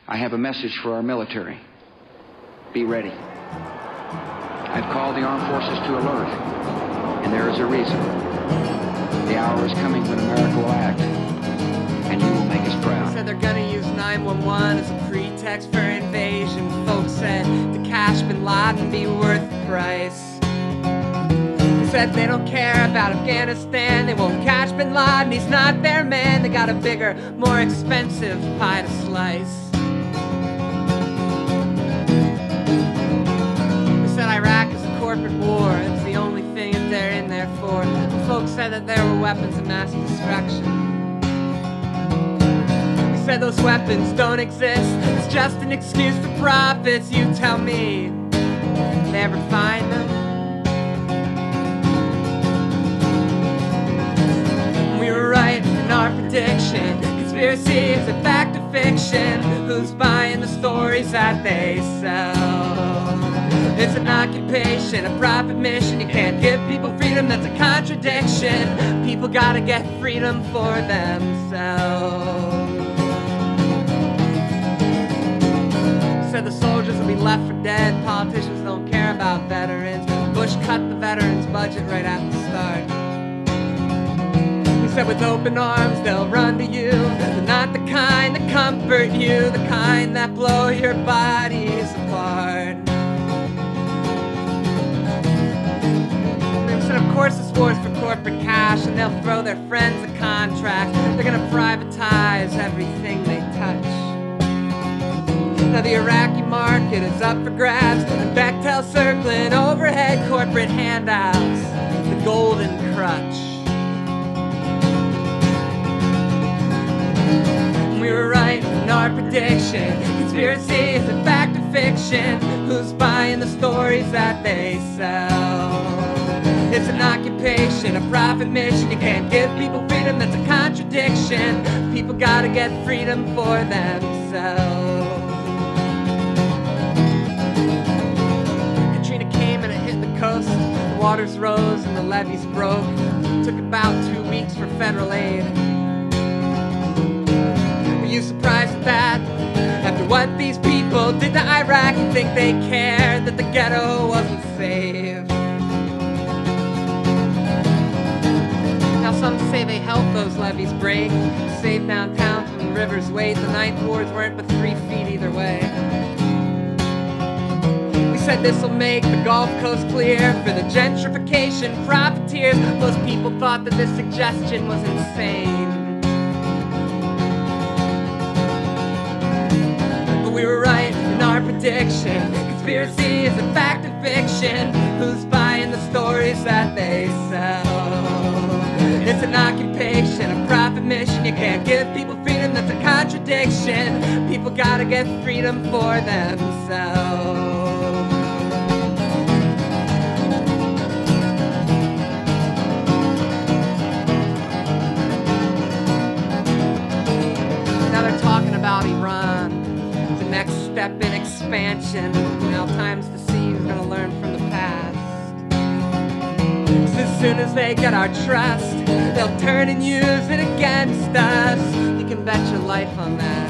I have a message for our military. Be ready. I've called the armed forces to alert, and there is a reason. The hour is coming when America will act, and you will make us proud. Said they're gonna use 911 as a pretext for invasion. Folks said to cash bin Laden be worth the price. They said they don't care about Afghanistan. They won't catch bin Laden, he's not their man. They got a bigger, more expensive pie to slice. They said Iraq is a corporate war. It's the only thing that they're in there for. And folks said that there were weapons of mass destruction. Said those weapons don't exist. It's just an excuse for profits. You tell me, never find them. We were right in our prediction. Conspiracy is a fact of fiction. Who's buying the stories that they sell? It's an occupation, a profit mission. You can't give people freedom, that's a contradiction. People gotta get freedom for themselves. Said the soldiers will be left for dead. Politicians don't care about veterans. Bush cut the veterans budget right at the start. He said with open arms they'll run to you. They're not the kind that comfort you, the kind that blow your bodies apart. They said of course this war's for corporate cash, and they'll throw their friends a contract. They're gonna privatize everything they touch. Now the Iraqi market is up for grabs, and Bechtel circling overhead corporate handouts, the golden crutch. We were right in our prediction. Conspiracy is a fact of fiction. Who's buying the stories that they sell? It's an occupation, a profit mission. You can't give people freedom, that's a contradiction. People gotta get freedom for themselves. Coast, the waters rose and the levees broke. Took about 2 weeks for federal aid. Were you surprised at that? After what these people did to Iraq, you think they cared that the ghetto wasn't saved? Now some say they helped those levees break, save downtown from the river's weight. The ninth wards weren't but 3 feet either way. Said this'll make the Gulf Coast clear for the gentrification profiteers. Most people thought that this suggestion was insane, but we were right in our prediction. Conspiracy is a fact of fiction. Who's buying the stories that they sell? It's an occupation, a profit mission. You can't give people freedom, that's a contradiction. People gotta get freedom for themselves. About Iran, the next step in expansion. Now times to see who's gonna learn from the past. 'Cause as soon as they get our trust, they'll turn and use it against us. You can bet your life on that.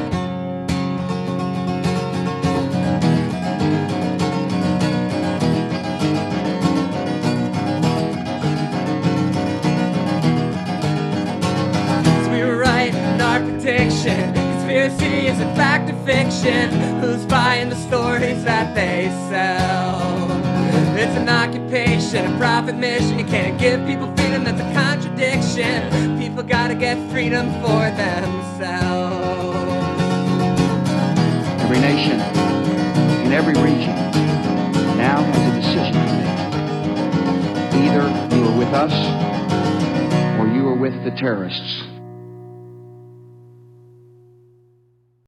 So we were right in our prediction. Conspiracy is a fact of fiction. Who's buying the stories that they sell? It's an occupation, a profit mission. You can't give people freedom, that's a contradiction. People gotta get freedom for themselves. Every nation in every region now has a decision to make. Either you are with us or you are with the terrorists.